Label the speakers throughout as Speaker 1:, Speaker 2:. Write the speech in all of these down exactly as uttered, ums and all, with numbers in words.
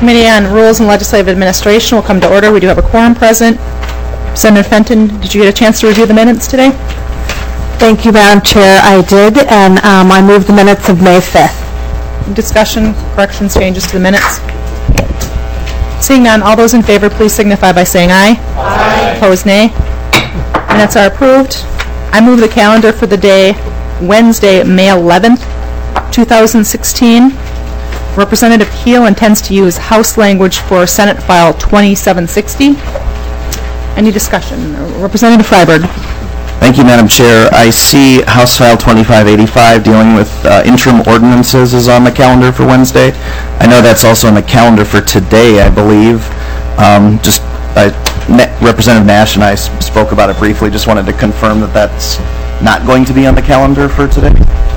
Speaker 1: Committee on Rules and Legislative Administration will come to order. We do have a quorum present. Senator Fenton, did you get a chance to review the minutes today?
Speaker 2: Thank you, Madam Chair. I did, and um, I moved the minutes of May fifth.
Speaker 1: Discussion, corrections, changes to the minutes? Seeing none, all those in favor, please signify by saying aye. Aye. Opposed, nay. Minutes are approved. I move the calendar for the day Wednesday, May eleventh, two thousand sixteen. Representative Keel intends to use House language for Senate File twenty-seven sixty. Any discussion? Representative Freiberg.
Speaker 3: Thank you, Madam Chair. I see House File twenty-five eighty-five dealing with uh, interim ordinances is on the calendar for Wednesday. I know that's also on the calendar for today, I believe. Um, just uh, Representative Nash and I s spoke about it briefly. Just wanted to confirm that that's not going to be on the calendar for today.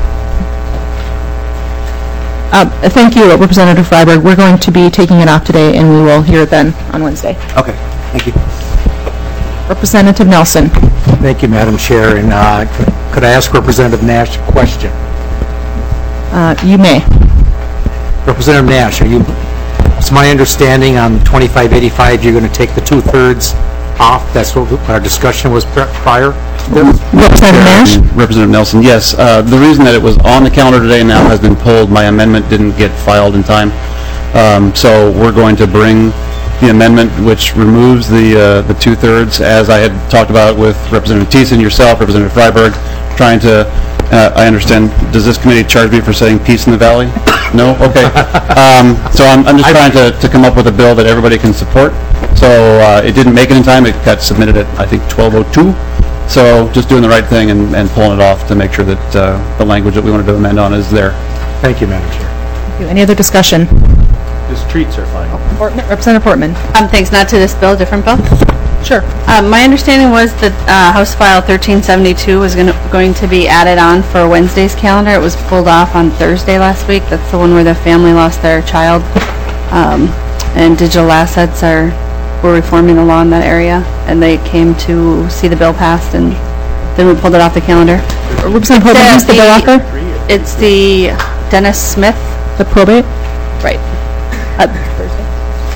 Speaker 1: Uh, thank you, Representative Freiberg. We're going to be taking it off today, and we will hear it then on Wednesday.
Speaker 3: Okay, thank you.
Speaker 1: Representative Nelson.
Speaker 4: Thank you, Madam Chair. And uh, could I ask Representative Nash a question?
Speaker 1: Uh, you may.
Speaker 4: Representative Nash, are you? It's my understanding on twenty-five eighty-five you're going to take the two-thirds off. That's what our discussion was prior.
Speaker 1: Representative Nash?
Speaker 5: Representative Nelson, yes. Uh, the reason that it was on the calendar today and now has been pulled, my amendment didn't get filed in time. Um, so we're going to bring the amendment which removes the uh, the two-thirds, as I had talked about with Representative Thiessen, yourself, Representative Freiberg, trying to, uh, I understand, does this committee charge me for saying peace in the valley? No? Okay. Um, so I'm, I'm just trying to, to come up with a bill that everybody can support. So uh, it didn't make it in time. It got submitted at, I think, twelve oh two. So just doing the right thing and, and pulling it off to make sure that uh, the language that we wanted to amend on is there.
Speaker 4: Thank you, Madam Chair.
Speaker 1: Thank you. Any other discussion?
Speaker 6: His treats are fine.
Speaker 1: Portman, Representative Portman.
Speaker 7: Um, thanks. Not to this bill, different bill.
Speaker 1: Sure.
Speaker 7: Um, my understanding was that uh, House File thirteen seventy-two was gonna, going to be added on for Wednesday's calendar. It was pulled off on Thursday last week. That's the one where the family lost their child. Um, and digital assets are we're reforming the law in that area, and they came to see the bill passed, and then we pulled it off the calendar.
Speaker 1: Representative Portman, who's the bill author?
Speaker 7: It's the Dennis Smith.
Speaker 1: The probate?
Speaker 7: Right. Uh, Thursday.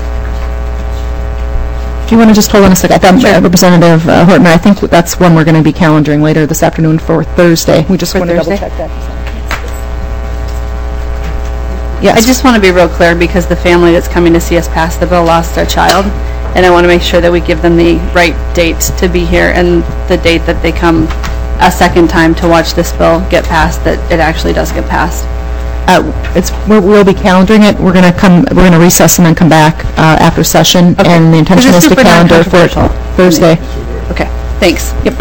Speaker 1: If you want to just hold on a second, I thought,
Speaker 7: Sure.
Speaker 1: uh, Representative uh, Hortman, I think that's one we're going to be calendaring later this afternoon for Thursday. We just
Speaker 7: For
Speaker 1: want to double
Speaker 7: Thursday?
Speaker 1: check that. Yes.
Speaker 7: I just want to be real clear, because the family that's coming to see us pass the bill lost their child, and I want to make sure that we give them the right date to be here and the date that they come a second time to watch this bill get passed, that it actually does get passed.
Speaker 1: Uh, it's we're, we'll be calendaring it. We're going to come. We're going to recess and then come back uh, after session.
Speaker 7: Okay.
Speaker 1: And the intention is
Speaker 7: Because
Speaker 1: to
Speaker 7: it's super
Speaker 1: calendar for
Speaker 7: non-controversial.
Speaker 1: Thursday.
Speaker 7: Okay, thanks.
Speaker 1: Yep.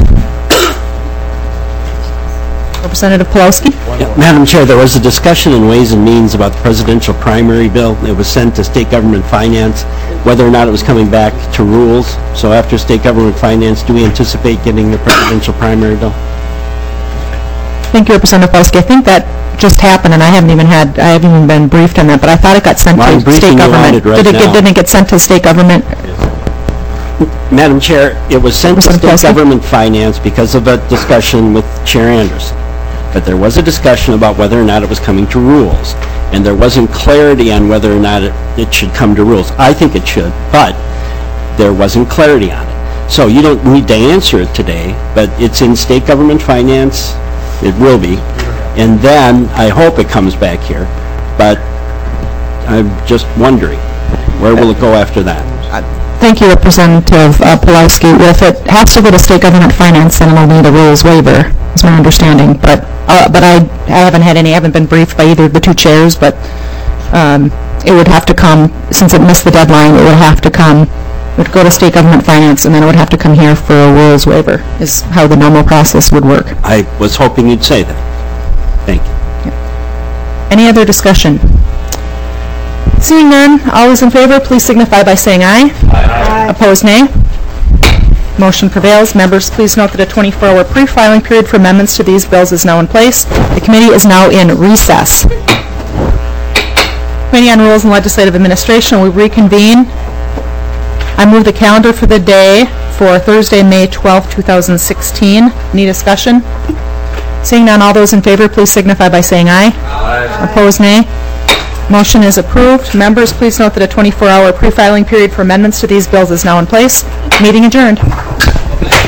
Speaker 1: Representative Pulowski.
Speaker 8: Yeah, Madam Chair, there was a discussion in Ways and Means about the presidential primary bill. It was sent to State Government Finance, whether or not it was coming back to rules. So after State Government Finance, do we anticipate getting the presidential primary bill?
Speaker 1: Thank you, Representative Pulowski. I think that just happened, and I haven't even had, I haven't even been briefed on that, but I thought it got sent
Speaker 8: Well, I'm
Speaker 1: to
Speaker 8: briefing
Speaker 1: state
Speaker 8: you on
Speaker 1: government.
Speaker 8: it right
Speaker 1: Did it get,
Speaker 8: now.
Speaker 1: didn't it get sent to state government?
Speaker 8: Madam Chair, it was sent to
Speaker 1: Representative
Speaker 8: State
Speaker 1: Pulowski?
Speaker 8: Government Finance because of a discussion with Chair Anderson. But there was a discussion about whether or not it was coming to rules. And there wasn't clarity on whether or not it, it should come to rules. I think it should, but there wasn't clarity on it. So you don't need to answer it today, but it's in State Government Finance. It will be. And then I hope it comes back here. But I'm just wondering, where will it go after that?
Speaker 1: Thank you, Representative uh, Pulowski. If it has to go to state government finance, then it'll need a rules waiver, is my understanding. But uh, but I, I haven't had any, I haven't been briefed by either of the two chairs, but um, it would have to come, since it missed the deadline, it would have to come, it would go to state government finance, and then it would have to come here for a rules waiver, is how the normal process would work.
Speaker 8: I was hoping you'd say that. Thank you.
Speaker 1: Any other discussion? Seeing none, all those in favor, please signify by saying aye. Aye. Opposed, nay. Motion prevails. Members, please note that a twenty-four hour pre-filing period for amendments to these bills is now in place. The committee is now in recess. Committee on Rules and Legislative Administration will reconvene. I move the calendar for the day for Thursday, May twelfth, two thousand sixteen. Any discussion? Seeing none, all those in favor, please signify by saying aye. Aye. Opposed, nay. Motion is approved. Members, please note that a twenty-four hour pre-filing period for amendments to these bills is now in place. Meeting adjourned.